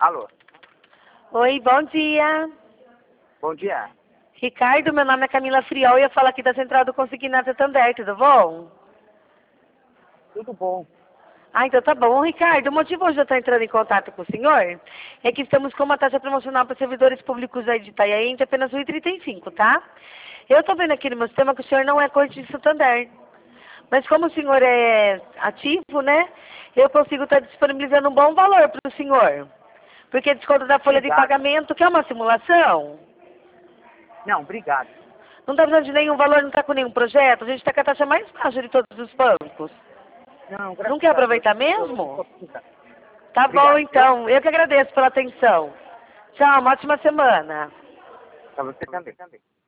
Alô, Oi, bom dia. bom dia. Ricardo, meu nome é Camila Friol e eu falo aqui da Central do Consignado Santander, tudo bom? Tudo bom? Ah, então tá bom. Ricardo, o motivo hoje de eu estar entrando em contato com o senhor é que estamos com uma taxa promocional para servidores públicos aí de Itanhaém de apenas R$ 1,35, tá? Eu tô vendo aqui no meu sistema que o senhor não é corte de Santander. Mas como o senhor é ativo, né? Eu consigo estar disponibilizando um bom valor para o senhor. Porque desconto da folha de Obrigado. pagamento, que é uma simulação. Não, obrigado. Não está precisando de nenhum valor, não está com nenhum projeto. A gente está com a taxa mais baixa de todos os bancos. Não, Não graças quer a Deus. aproveitar Eu mesmo? tô precisando. Tá bom, Obrigado, viu? então. Eu que agradeço pela atenção. Tchau, uma ótima semana. Pra você também.